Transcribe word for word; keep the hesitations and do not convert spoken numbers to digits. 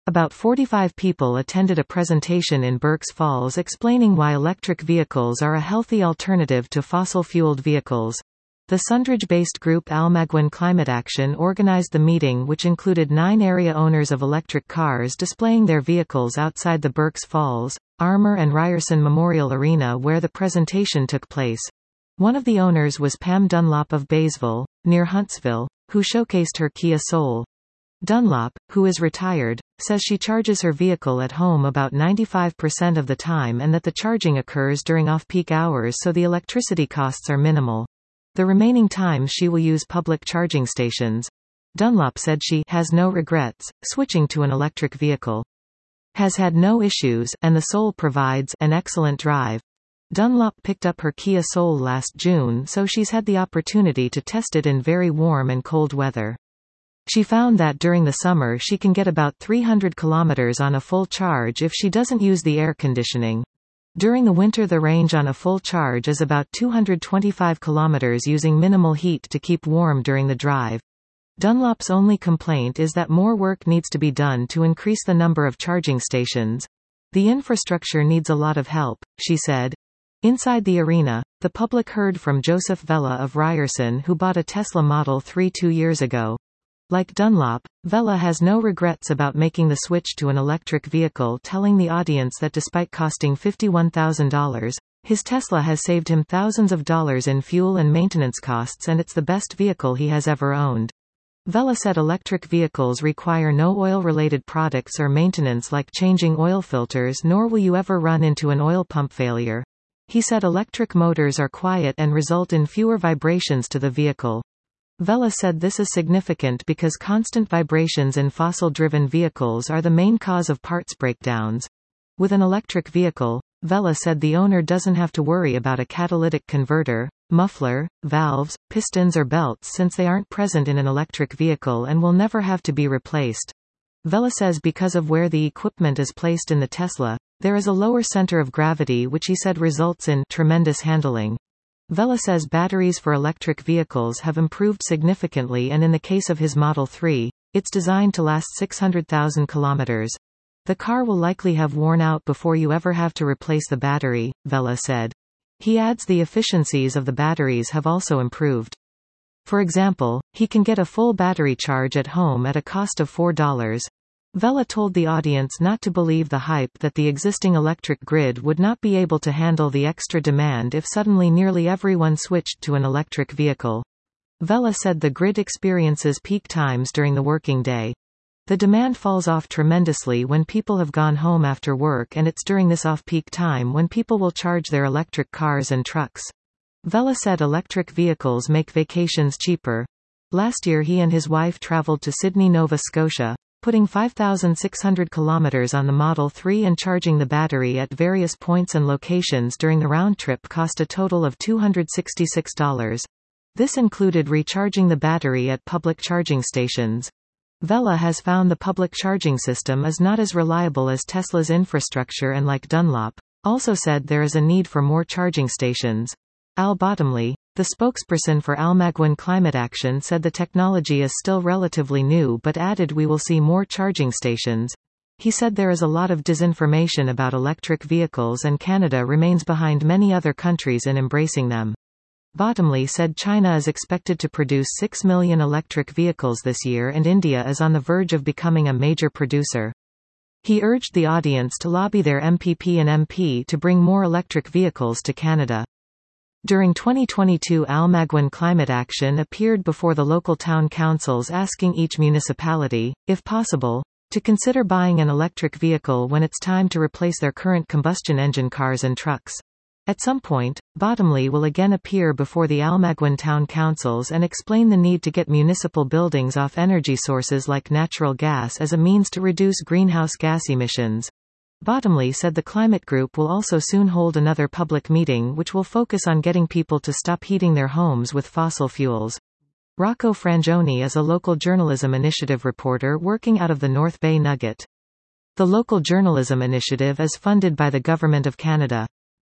About forty-five people attended a presentation in Berks Falls explaining why electric vehicles are a healthy alternative to fossil-fueled vehicles. The Sundridge-based group Almaguin Climate Action organized the meeting, which included nine area owners of electric cars displaying their vehicles outside the Berks Falls, Armour and Ryerson Memorial Arena where the presentation took place. One of the owners was Pam Dunlop of Baysville, near Huntsville, who showcased her Kia Soul. Dunlop, who is retired, says she charges her vehicle at home about ninety-five percent of the time and that the charging occurs during off-peak hours so the electricity costs are minimal. The remaining time she will use public charging stations. Dunlop said she has no regrets switching to an electric vehicle. Has had no issues, and the Soul provides an excellent drive. Dunlop picked up her Kia Soul last June, so she's had the opportunity to test it in very warm and cold weather. She found that during the summer she can get about three hundred kilometers on a full charge if she doesn't use the air conditioning. During the winter the range on a full charge is about two hundred twenty-five kilometers using minimal heat to keep warm during the drive. Dunlop's only complaint is that more work needs to be done to increase the number of charging stations. The infrastructure needs a lot of help, she said. Inside the arena, the public heard from Joseph Vella of Ryerson, who bought a Tesla Model three two years ago. Like Dunlop, Vella has no regrets about making the switch to an electric vehicle, telling the audience that despite costing fifty-one thousand dollars, his Tesla has saved him thousands of dollars in fuel and maintenance costs and it's the best vehicle he has ever owned. Vella said electric vehicles require no oil-related products or maintenance like changing oil filters, nor will you ever run into an oil pump failure. He said electric motors are quiet and result in fewer vibrations to the vehicle. Vella said this is significant because constant vibrations in fossil-driven vehicles are the main cause of parts breakdowns. With an electric vehicle, Vella said the owner doesn't have to worry about a catalytic converter, muffler, valves, pistons or belts since they aren't present in an electric vehicle and will never have to be replaced. Vella says because of where the equipment is placed in the Tesla, there is a lower center of gravity which he said results in tremendous handling. Vella says batteries for electric vehicles have improved significantly and in the case of his Model three, it's designed to last six hundred thousand kilometers. The car will likely have worn out before you ever have to replace the battery, Vella said. He adds the efficiencies of the batteries have also improved. For example, he can get a full battery charge at home at a cost of four dollars. Vella told the audience not to believe the hype that the existing electric grid would not be able to handle the extra demand if suddenly nearly everyone switched to an electric vehicle. Vella said the grid experiences peak times during the working day. The demand falls off tremendously when people have gone home after work, and it's during this off-peak time when people will charge their electric cars and trucks. Vella said electric vehicles make vacations cheaper. Last year he and his wife traveled to Sydney, Nova Scotia, putting five thousand six hundred kilometers on the Model three and charging the battery at various points and locations during the round trip cost a total of two hundred sixty-six dollars. This included recharging the battery at public charging stations. Vella has found the public charging system is not as reliable as Tesla's infrastructure and like Dunlop, also said there is a need for more charging stations. Al Bottomley, the spokesperson for Almaguin Climate Action, said the technology is still relatively new but added we will see more charging stations. He said there is a lot of disinformation about electric vehicles and Canada remains behind many other countries in embracing them. Bottomley said China is expected to produce six million electric vehicles this year and India is on the verge of becoming a major producer. He urged the audience to lobby their M P P and M P to bring more electric vehicles to Canada. During twenty twenty-two, Almaguin Climate Action appeared before the local town councils asking each municipality, if possible, to consider buying an electric vehicle when it's time to replace their current combustion engine cars and trucks. At some point, Bottomley will again appear before the Almaguin town councils and explain the need to get municipal buildings off energy sources like natural gas as a means to reduce greenhouse gas emissions. Bottomley said the climate group will also soon hold another public meeting which will focus on getting people to stop heating their homes with fossil fuels. Rocco Frangioni is a local journalism initiative reporter working out of the North Bay Nugget. The local journalism initiative is funded by the Government of Canada.